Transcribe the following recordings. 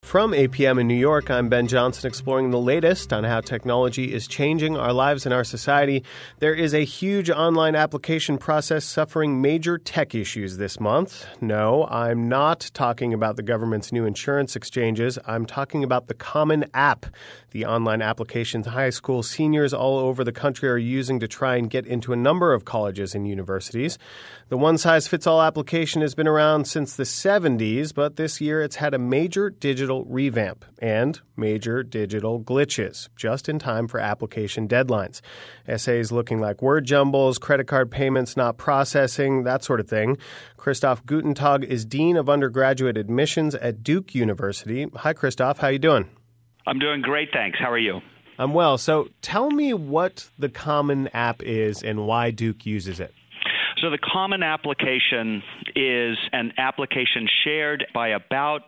From APM in New York, I'm Ben Johnson, exploring the latest on how technology is changing our lives and our society. There is a huge online application process suffering major tech issues this month. No, I'm not talking about the government's new insurance exchanges. I'm talking about the Common App, the online applications high school seniors all over the country are using to try and get into a number of colleges and universities. The one-size-fits-all application has been around since the 70s, but this year it's had a major digital revamp and major digital glitches just in time for application deadlines. Essays looking like word jumbles, credit card payments not processing, that sort of thing. Christoph Gutentag is Dean of Undergraduate Admissions at Duke University. Hi, Christoph. How you doing? I'm doing great, thanks. How are you? I'm well. So tell me what the Common App is and why Duke uses it. So the Common Application is an application shared by about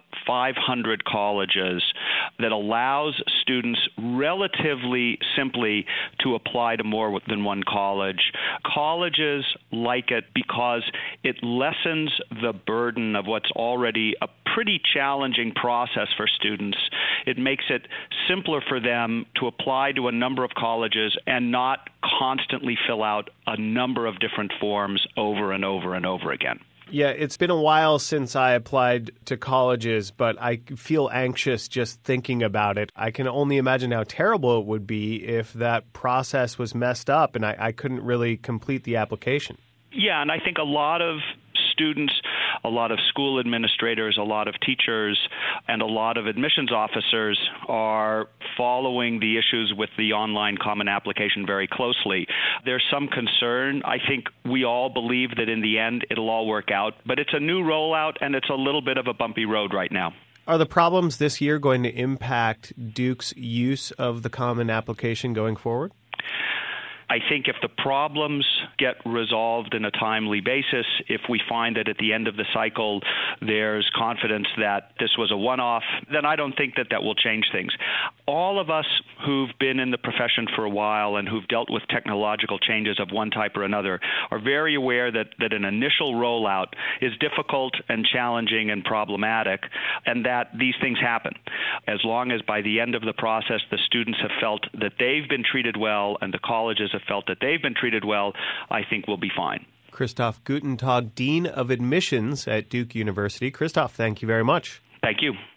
500 colleges that allows students relatively simply to apply to more than one college. Colleges like it because it lessens the burden of what's already a pretty challenging process for students. It makes it simpler for them to apply to a number of colleges and not constantly fill out a number of different forms over and over and over again. Yeah, it's been a while since I applied to colleges, but I feel anxious just thinking about it. I can only imagine how terrible it would be if that process was messed up and I couldn't really complete the application. Yeah, and I think a lot of students, a lot of school administrators, a lot of teachers, and a lot of admissions officers are following the issues with the online Common Application very closely. There's some concern. I think we all believe that in the end it'll all work out, but it's a new rollout and it's a little bit of a bumpy road right now. Are the problems this year going to impact Duke's use of the Common Application going forward? I think if the problems get resolved in a timely basis, if we find that at the end of the cycle there's confidence that this was a one-off, then I don't think that will change things. All of us who've been in the profession for a while and who've dealt with technological changes of one type or another are very aware that an initial rollout is difficult and challenging and problematic, and that these things happen. As long as by the end of the process the students have felt that they've been treated well and the colleges have felt that they've been treated well, I think we'll be fine. Christoph Gutentag, Dean of Admissions at Duke University. Christoph, thank you very much. Thank you.